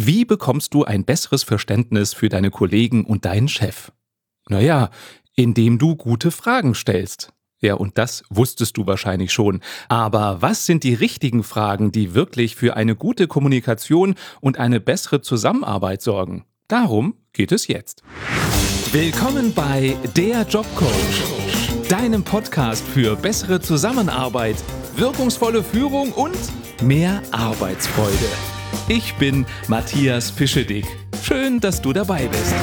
Wie bekommst du ein besseres Verständnis für deine Kollegen und deinen Chef? Naja, indem du gute Fragen stellst. Ja, und das wusstest du wahrscheinlich schon. Aber was sind die richtigen Fragen, die wirklich für eine gute Kommunikation und eine bessere Zusammenarbeit sorgen? Darum geht es jetzt. Willkommen bei Der Jobcoach, deinem Podcast für bessere Zusammenarbeit, wirkungsvolle Führung und mehr Arbeitsfreude. Ich bin Matthias Pischedick. Schön, dass du dabei bist.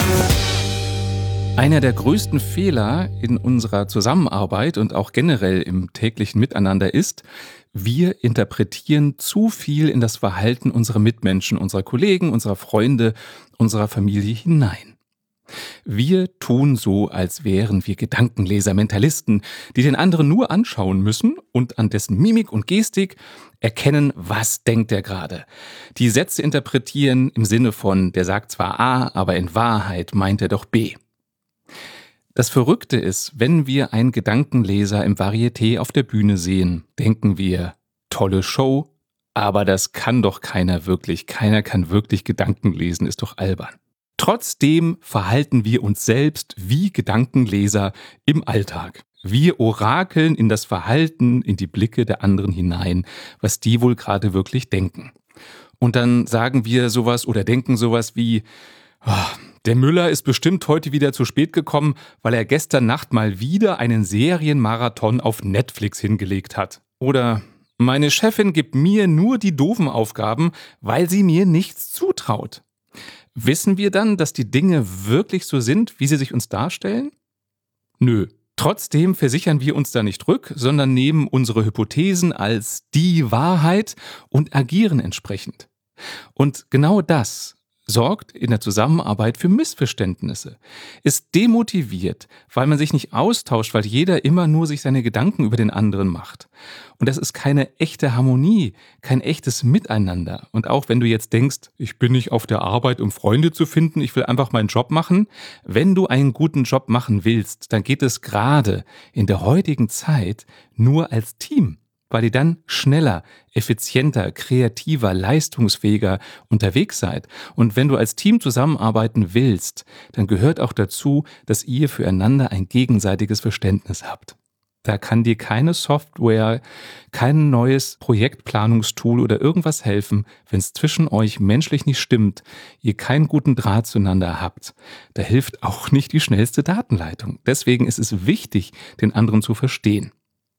Einer der größten Fehler in unserer Zusammenarbeit und auch generell im täglichen Miteinander ist, wir interpretieren zu viel in das Verhalten unserer Mitmenschen, unserer Kollegen, unserer Freunde, unserer Familie hinein. Wir tun so, als wären wir Gedankenleser, Mentalisten, die den anderen nur anschauen müssen und an dessen Mimik und Gestik erkennen, was denkt er gerade. Die Sätze interpretieren im Sinne von, der sagt zwar A, aber in Wahrheit meint er doch B. Das Verrückte ist, wenn wir einen Gedankenleser im Varieté auf der Bühne sehen, denken wir, tolle Show, aber das kann doch keiner wirklich. Keiner kann wirklich Gedanken lesen, ist doch albern. Trotzdem verhalten wir uns selbst wie Gedankenleser im Alltag. Wir orakeln in das Verhalten, in die Blicke der anderen hinein, was die wohl gerade wirklich denken. Und dann sagen wir sowas oder denken sowas wie, der Müller ist bestimmt heute wieder zu spät gekommen, weil er gestern Nacht mal wieder einen Serienmarathon auf Netflix hingelegt hat. Oder meine Chefin gibt mir nur die doofen Aufgaben, weil sie mir nichts zutraut. Wissen wir dann, dass die Dinge wirklich so sind, wie sie sich uns darstellen? Nö. Trotzdem versichern wir uns da nicht rück, sondern nehmen unsere Hypothesen als die Wahrheit und agieren entsprechend. Und genau das sorgt in der Zusammenarbeit für Missverständnisse, ist demotiviert, weil man sich nicht austauscht, weil jeder immer nur sich seine Gedanken über den anderen macht. Und das ist keine echte Harmonie, kein echtes Miteinander. Und auch wenn du jetzt denkst, ich bin nicht auf der Arbeit, um Freunde zu finden, ich will einfach meinen Job machen. Wenn du einen guten Job machen willst, dann geht es gerade in der heutigen Zeit nur als Team, weil ihr dann schneller, effizienter, kreativer, leistungsfähiger unterwegs seid. Und wenn du als Team zusammenarbeiten willst, dann gehört auch dazu, dass ihr füreinander ein gegenseitiges Verständnis habt. Da kann dir keine Software, kein neues Projektplanungstool oder irgendwas helfen, wenn es zwischen euch menschlich nicht stimmt, ihr keinen guten Draht zueinander habt. Da hilft auch nicht die schnellste Datenleitung. Deswegen ist es wichtig, den anderen zu verstehen.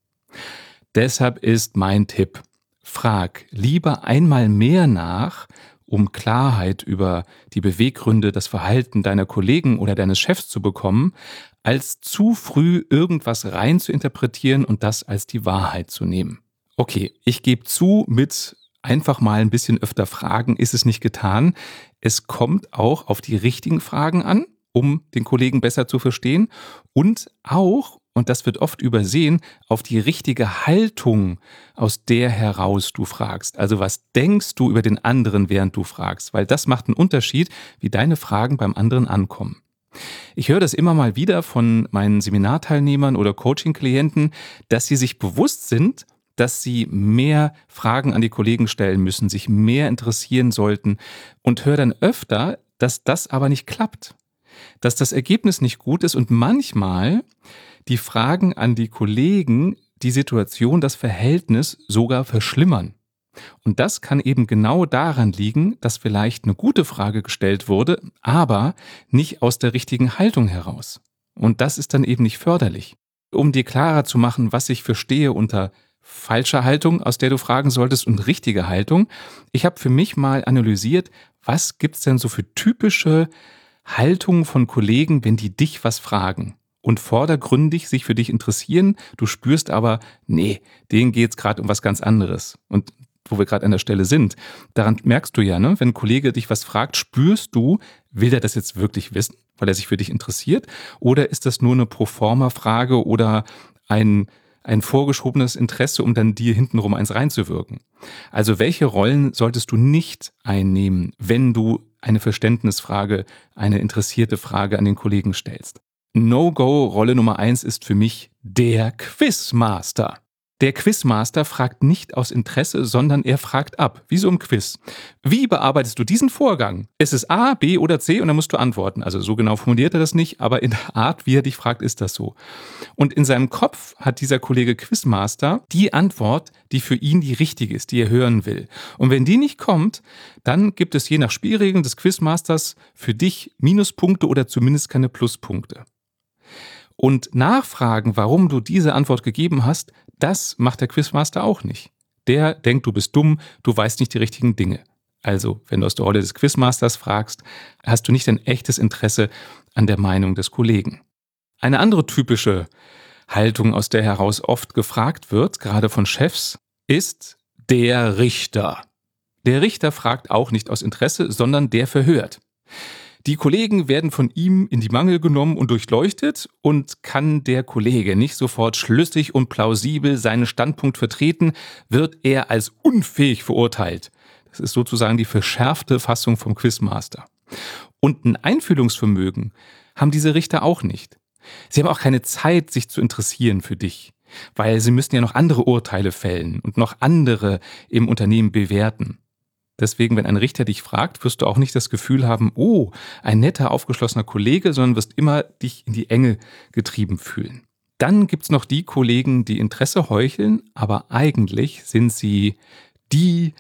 Deshalb ist mein Tipp, frag lieber einmal mehr nach, um Klarheit über die Beweggründe, das Verhalten deiner Kollegen oder deines Chefs zu bekommen, als zu früh irgendwas rein zu interpretieren und das als die Wahrheit zu nehmen. Okay, ich gebe zu, mit einfach mal ein bisschen öfter fragen ist es nicht getan. Es kommt auch auf die richtigen Fragen an, um den Kollegen besser zu verstehen und auch, und das wird oft übersehen, auf die richtige Haltung, aus der heraus du fragst. Also was denkst du über den anderen, während du fragst? Weil das macht einen Unterschied, wie deine Fragen beim anderen ankommen. Ich höre das immer mal wieder von meinen Seminarteilnehmern oder Coaching-Klienten, dass sie sich bewusst sind, dass sie mehr Fragen an die Kollegen stellen müssen, sich mehr interessieren sollten und höre dann öfter, dass das aber nicht klappt. Dass das Ergebnis nicht gut ist und manchmal die Fragen an die Kollegen die Situation, das Verhältnis sogar verschlimmern. Und das kann eben genau daran liegen, dass vielleicht eine gute Frage gestellt wurde, aber nicht aus der richtigen Haltung heraus. Und das ist dann eben nicht förderlich. Um dir klarer zu machen, was ich verstehe unter falscher Haltung, aus der du fragen solltest, und richtige Haltung, ich habe für mich mal analysiert, was gibt's denn so für typische Haltungen von Kollegen, wenn die dich was fragen und vordergründig sich für dich interessieren, du spürst aber, nee, denen geht's gerade um was ganz anderes. Und wo wir gerade an der Stelle sind, daran merkst du ja, ne, wenn ein Kollege dich was fragt, spürst du, will der das jetzt wirklich wissen, weil er sich für dich interessiert, oder ist das nur eine Proforma-Frage oder ein vorgeschobenes Interesse, um dann dir hintenrum eins reinzuwirken? Also welche Rollen solltest du nicht einnehmen, wenn du eine Verständnisfrage, eine interessierte Frage an den Kollegen stellst? No-Go, Rolle Nummer 1 ist für mich der Quizmaster. Der Quizmaster fragt nicht aus Interesse, sondern er fragt ab, wie so im Quiz. Wie bearbeitest du diesen Vorgang? Ist es A, B oder C? Und dann musst du antworten. Also so genau formuliert er das nicht, aber in der Art, wie er dich fragt, ist das so. Und in seinem Kopf hat dieser Kollege Quizmaster die Antwort, die für ihn die richtige ist, die er hören will. Und wenn die nicht kommt, dann gibt es je nach Spielregeln des Quizmasters für dich Minuspunkte oder zumindest keine Pluspunkte. Und nachfragen, warum du diese Antwort gegeben hast, das macht der Quizmaster auch nicht. Der denkt, du bist dumm, du weißt nicht die richtigen Dinge. Also, wenn du aus der Rolle des Quizmasters fragst, hast du nicht ein echtes Interesse an der Meinung des Kollegen. Eine andere typische Haltung, aus der heraus oft gefragt wird, gerade von Chefs, ist der Richter. Der Richter fragt auch nicht aus Interesse, sondern der verhört. Die Kollegen werden von ihm in die Mangel genommen und durchleuchtet, und kann der Kollege nicht sofort schlüssig und plausibel seinen Standpunkt vertreten, wird er als unfähig verurteilt. Das ist sozusagen die verschärfte Fassung vom Quizmaster. Und ein Einfühlungsvermögen haben diese Richter auch nicht. Sie haben auch keine Zeit, sich zu interessieren für dich, weil sie müssen ja noch andere Urteile fällen und noch andere im Unternehmen bewerten. Deswegen, wenn ein Richter dich fragt, wirst du auch nicht das Gefühl haben, oh, ein netter, aufgeschlossener Kollege, sondern wirst immer dich in die Enge getrieben fühlen. Dann gibt's noch die Kollegen, die Interesse heucheln, aber eigentlich sind sie die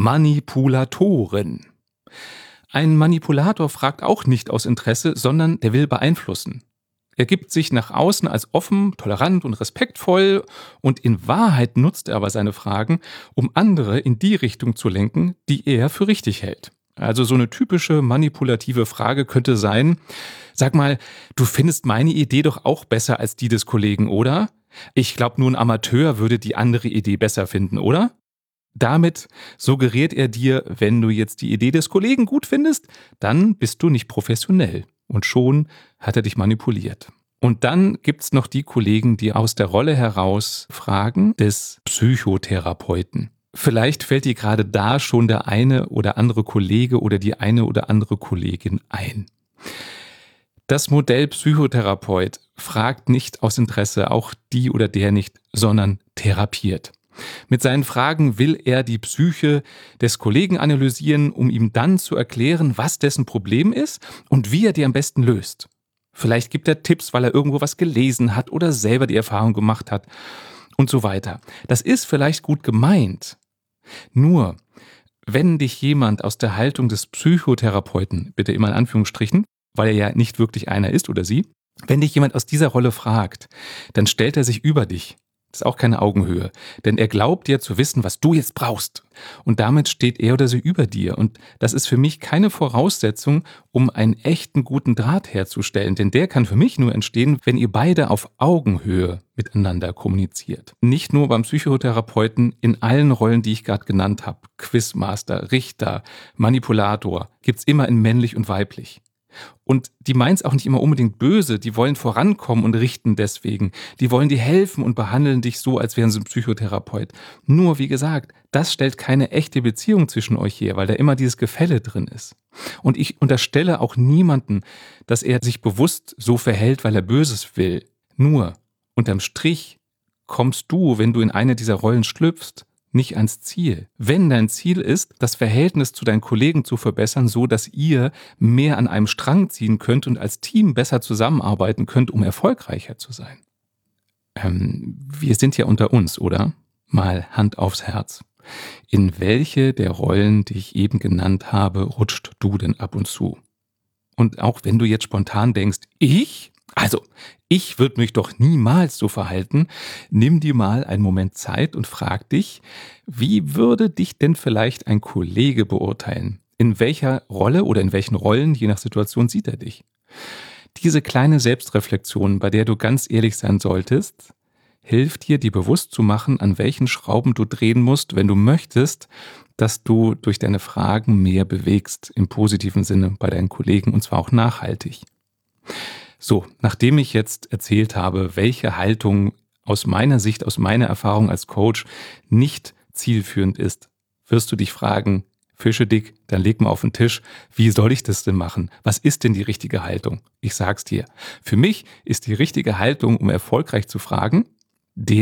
Manipulatoren. Ein Manipulator fragt auch nicht aus Interesse, sondern der will beeinflussen. Er gibt sich nach außen als offen, tolerant und respektvoll, und in Wahrheit nutzt er aber seine Fragen, um andere in die Richtung zu lenken, die er für richtig hält. Also so eine typische manipulative Frage könnte sein: Sag mal, du findest meine Idee doch auch besser als die des Kollegen, oder? Ich glaube, nur ein Amateur würde die andere Idee besser finden, oder? Damit suggeriert er dir, wenn du jetzt die Idee des Kollegen gut findest, dann bist du nicht professionell. Und schon hat er dich manipuliert. Und dann gibt's noch die Kollegen, die aus der Rolle heraus fragen des Psychotherapeuten. Vielleicht fällt dir gerade da schon der eine oder andere Kollege oder die eine oder andere Kollegin ein. Das Modell Psychotherapeut fragt nicht aus Interesse, auch die oder der nicht, sondern therapiert. Mit seinen Fragen will er die Psyche des Kollegen analysieren, um ihm dann zu erklären, was dessen Problem ist und wie er die am besten löst. Vielleicht gibt er Tipps, weil er irgendwo was gelesen hat oder selber die Erfahrung gemacht hat und so weiter. Das ist vielleicht gut gemeint. Nur, wenn dich jemand aus der Haltung des Psychotherapeuten, bitte immer in Anführungsstrichen, weil er ja nicht wirklich einer ist oder sie, wenn dich jemand aus dieser Rolle fragt, dann stellt er sich über dich. Das ist auch keine Augenhöhe, denn er glaubt dir zu wissen, was du jetzt brauchst. Und damit steht er oder sie über dir. Und das ist für mich keine Voraussetzung, um einen echten guten Draht herzustellen. Denn der kann für mich nur entstehen, wenn ihr beide auf Augenhöhe miteinander kommuniziert. Nicht nur beim Psychotherapeuten, in allen Rollen, die ich gerade genannt habe. Quizmaster, Richter, Manipulator, gibt's immer in männlich und weiblich. Und die meinen es auch nicht immer unbedingt böse, die wollen vorankommen und richten deswegen. Die wollen dir helfen und behandeln dich so, als wären sie ein Psychotherapeut. Nur, wie gesagt, das stellt keine echte Beziehung zwischen euch her, weil da immer dieses Gefälle drin ist. Und ich unterstelle auch niemanden, dass er sich bewusst so verhält, weil er Böses will. Nur, unterm Strich kommst du, wenn du in eine dieser Rollen schlüpfst, nicht ans Ziel. Wenn dein Ziel ist, das Verhältnis zu deinen Kollegen zu verbessern, so dass ihr mehr an einem Strang ziehen könnt und als Team besser zusammenarbeiten könnt, um erfolgreicher zu sein. Wir sind ja unter uns, oder? Mal Hand aufs Herz. In welche der Rollen, die ich eben genannt habe, rutscht du denn ab und zu? Und auch wenn du jetzt spontan denkst, ich? Also, ich würde mich doch niemals so verhalten. Nimm dir mal einen Moment Zeit und frag dich, wie würde dich denn vielleicht ein Kollege beurteilen? In welcher Rolle oder in welchen Rollen, je nach Situation, sieht er dich? Diese kleine Selbstreflexion, bei der du ganz ehrlich sein solltest, hilft dir, dir bewusst zu machen, an welchen Schrauben du drehen musst, wenn du möchtest, dass du durch deine Fragen mehr bewegst, im positiven Sinne bei deinen Kollegen, und zwar auch nachhaltig. So, nachdem ich jetzt erzählt habe, welche Haltung aus meiner Sicht, aus meiner Erfahrung als Coach nicht zielführend ist, wirst du dich fragen, Fische dick, dann leg mal auf den Tisch, wie soll ich das denn machen? Was ist denn die richtige Haltung? Ich sag's dir, für mich ist die richtige Haltung, um erfolgreich zu fragen, der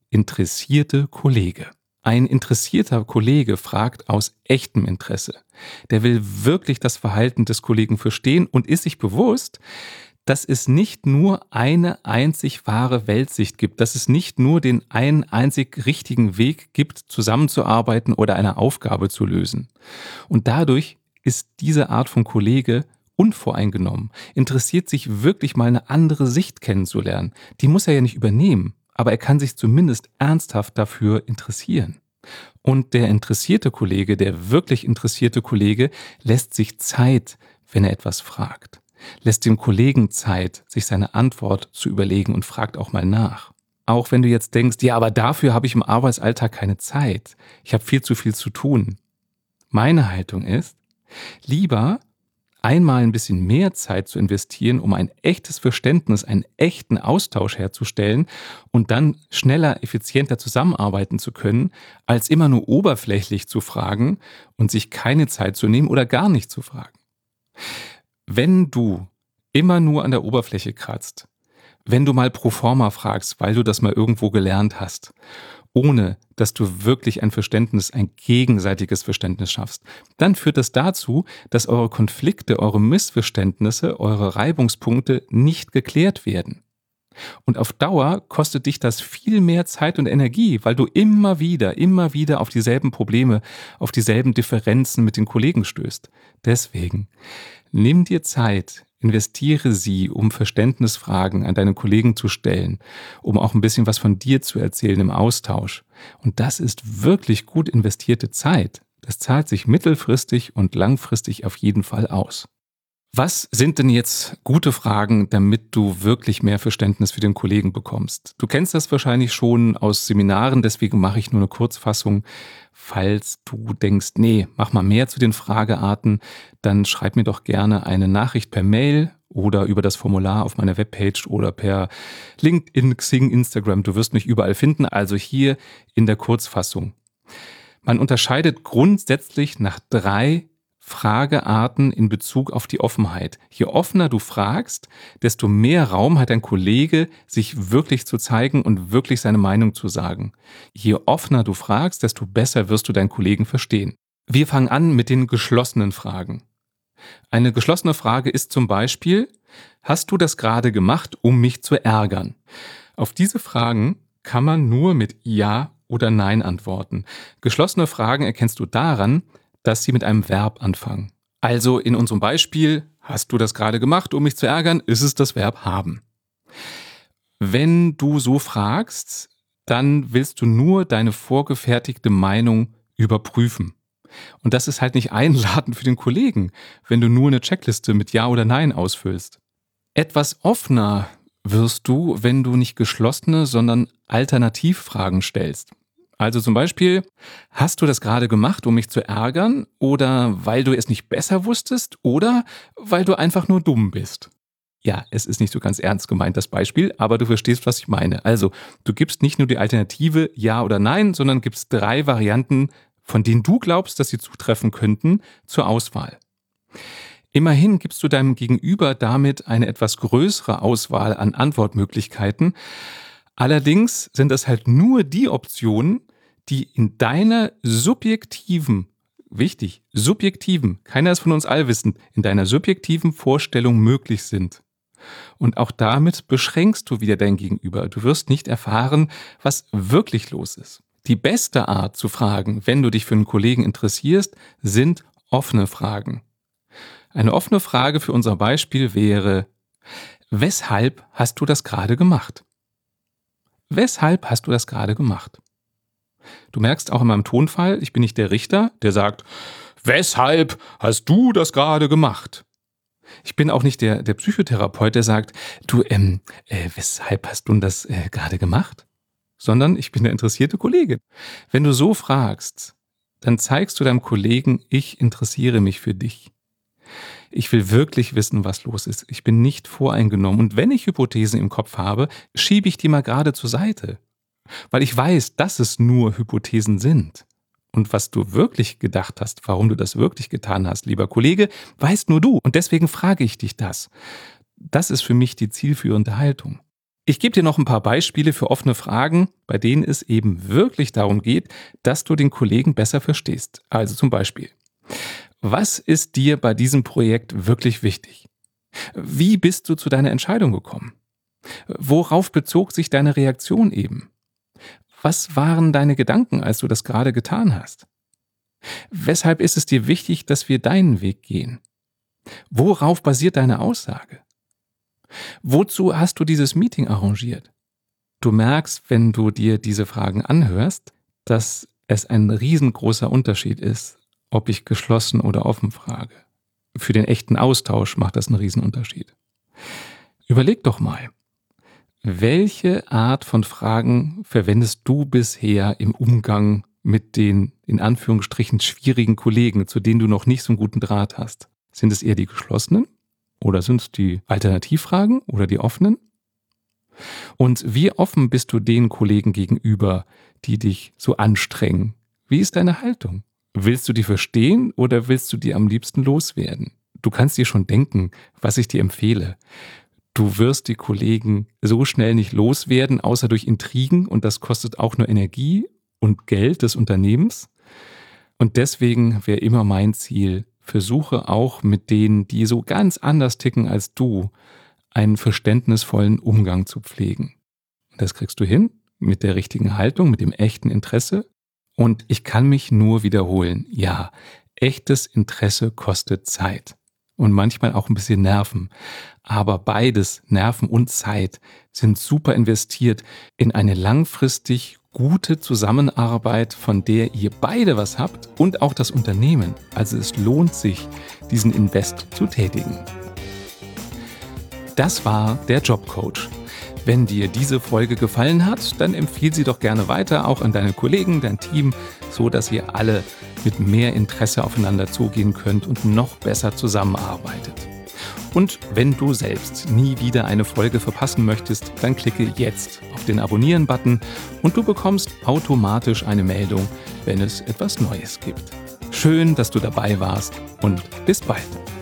interessierte Kollege. Ein interessierter Kollege fragt aus echtem Interesse. Der will wirklich das Verhalten des Kollegen verstehen und ist sich bewusst, dass es nicht nur eine einzig wahre Weltsicht gibt, dass es nicht nur den einen einzig richtigen Weg gibt, zusammenzuarbeiten oder eine Aufgabe zu lösen. Und dadurch ist diese Art von Kollege unvoreingenommen, interessiert sich wirklich mal eine andere Sicht kennenzulernen. Die muss er ja nicht übernehmen, aber er kann sich zumindest ernsthaft dafür interessieren. Und der interessierte Kollege, der wirklich interessierte Kollege, lässt sich Zeit, wenn er etwas fragt. Lässt dem Kollegen Zeit, sich seine Antwort zu überlegen und fragt auch mal nach. Auch wenn du jetzt denkst, ja, aber dafür habe ich im Arbeitsalltag keine Zeit. Ich habe viel zu tun. Meine Haltung ist, lieber einmal ein bisschen mehr Zeit zu investieren, um ein echtes Verständnis, einen echten Austausch herzustellen und dann schneller, effizienter zusammenarbeiten zu können, als immer nur oberflächlich zu fragen und sich keine Zeit zu nehmen oder gar nicht zu fragen. Wenn du immer nur an der Oberfläche kratzt, wenn du mal pro forma fragst, weil du das mal irgendwo gelernt hast, ohne dass du wirklich ein Verständnis, ein gegenseitiges Verständnis schaffst, dann führt das dazu, dass eure Konflikte, eure Missverständnisse, eure Reibungspunkte nicht geklärt werden. Und auf Dauer kostet dich das viel mehr Zeit und Energie, weil du immer wieder auf dieselben Probleme, auf dieselben Differenzen mit den Kollegen stößt. Deswegen, nimm dir Zeit, investiere sie, um Verständnisfragen an deine Kollegen zu stellen, um auch ein bisschen was von dir zu erzählen im Austausch. Und das ist wirklich gut investierte Zeit. Das zahlt sich mittelfristig und langfristig auf jeden Fall aus. Was sind denn jetzt gute Fragen, damit du wirklich mehr Verständnis für den Kollegen bekommst? Du kennst das wahrscheinlich schon aus Seminaren, deswegen mache ich nur eine Kurzfassung. Falls du denkst, nee, mach mal mehr zu den Fragearten, dann schreib mir doch gerne eine Nachricht per Mail oder über das Formular auf meiner Webpage oder per LinkedIn, Xing, Instagram. Du wirst mich überall finden, also hier in der Kurzfassung. Man unterscheidet grundsätzlich nach 3 Fragearten in Bezug auf die Offenheit. Je offener du fragst, desto mehr Raum hat dein Kollege, sich wirklich zu zeigen und wirklich seine Meinung zu sagen. Je offener du fragst, desto besser wirst du deinen Kollegen verstehen. Wir fangen an mit den geschlossenen Fragen. Eine geschlossene Frage ist zum Beispiel: Hast du das gerade gemacht, um mich zu ärgern? Auf diese Fragen kann man nur mit Ja oder Nein antworten. Geschlossene Fragen erkennst du daran, dass sie mit einem Verb anfangen. Also in unserem Beispiel: Hast du das gerade gemacht, um mich zu ärgern? Ist es das Verb haben. Wenn du so fragst, dann willst du nur deine vorgefertigte Meinung überprüfen. Und das ist halt nicht einladend für den Kollegen, wenn du nur eine Checkliste mit Ja oder Nein ausfüllst. Etwas offener wirst du, wenn du nicht geschlossene, sondern Alternativfragen stellst. Also zum Beispiel: Hast du das gerade gemacht, um mich zu ärgern, oder weil du es nicht besser wusstest, oder weil du einfach nur dumm bist? Ja, es ist nicht so ganz ernst gemeint, das Beispiel, aber du verstehst, was ich meine. Also, du gibst nicht nur die Alternative Ja oder Nein, sondern gibst 3 Varianten, von denen du glaubst, dass sie zutreffen könnten, zur Auswahl. Immerhin gibst du deinem Gegenüber damit eine etwas größere Auswahl an Antwortmöglichkeiten. Allerdings sind das halt nur die Optionen, die in deiner subjektiven, wichtig, subjektiven, keiner ist von uns allwissend, in deiner subjektiven Vorstellung möglich sind. Und auch damit beschränkst du wieder dein Gegenüber. Du wirst nicht erfahren, was wirklich los ist. Die beste Art zu fragen, wenn du dich für einen Kollegen interessierst, sind offene Fragen. Eine offene Frage für unser Beispiel wäre: Weshalb hast du das gerade gemacht? Weshalb hast du das gerade gemacht? Du merkst auch in meinem Tonfall, ich bin nicht der Richter, der sagt: Weshalb hast du das gerade gemacht? Ich bin auch nicht der Psychotherapeut, der sagt: Du, weshalb hast du das gerade gemacht? Sondern ich bin der interessierte Kollege. Wenn du so fragst, dann zeigst du deinem Kollegen: Ich interessiere mich für dich. Ich will wirklich wissen, was los ist. Ich bin nicht voreingenommen. Und wenn ich Hypothesen im Kopf habe, schiebe ich die mal gerade zur Seite. Weil ich weiß, dass es nur Hypothesen sind. Und was du wirklich gedacht hast, warum du das wirklich getan hast, lieber Kollege, weißt nur du. Und deswegen frage ich dich das. Das ist für mich die zielführende Haltung. Ich gebe dir noch ein paar Beispiele für offene Fragen, bei denen es eben wirklich darum geht, dass du den Kollegen besser verstehst. Also zum Beispiel: Was ist dir bei diesem Projekt wirklich wichtig? Wie bist du zu deiner Entscheidung gekommen? Worauf bezog sich deine Reaktion eben? Was waren deine Gedanken, als du das gerade getan hast? Weshalb ist es dir wichtig, dass wir deinen Weg gehen? Worauf basiert deine Aussage? Wozu hast du dieses Meeting arrangiert? Du merkst, wenn du dir diese Fragen anhörst, dass es ein riesengroßer Unterschied ist, ob ich geschlossen oder offen frage. Für den echten Austausch macht das einen Riesenunterschied. Überleg doch mal, welche Art von Fragen verwendest du bisher im Umgang mit den in Anführungsstrichen schwierigen Kollegen, zu denen du noch nicht so einen guten Draht hast? Sind es eher die geschlossenen? Oder sind es die Alternativfragen oder die offenen? Und wie offen bist du den Kollegen gegenüber, die dich so anstrengen? Wie ist deine Haltung? Willst du die verstehen oder willst du die am liebsten loswerden? Du kannst dir schon denken, was ich dir empfehle. Du wirst die Kollegen so schnell nicht loswerden, außer durch Intrigen, und das kostet auch nur Energie und Geld des Unternehmens. Und deswegen wäre immer mein Ziel: Versuche auch mit denen, die so ganz anders ticken als du, einen verständnisvollen Umgang zu pflegen. Das kriegst du hin mit der richtigen Haltung, mit dem echten Interesse. Und ich kann mich nur wiederholen: Ja, echtes Interesse kostet Zeit und manchmal auch ein bisschen Nerven. Aber beides, Nerven und Zeit, sind super investiert in eine langfristig gute Zusammenarbeit, von der ihr beide was habt und auch das Unternehmen. Also es lohnt sich, diesen Invest zu tätigen. Das war der Jobcoach. Wenn dir diese Folge gefallen hat, dann empfehle sie doch gerne weiter, auch an deine Kollegen, dein Team, so dass ihr alle mit mehr Interesse aufeinander zugehen könnt und noch besser zusammenarbeitet. Und wenn du selbst nie wieder eine Folge verpassen möchtest, dann klicke jetzt auf den Abonnieren-Button und du bekommst automatisch eine Meldung, wenn es etwas Neues gibt. Schön, dass du dabei warst und bis bald.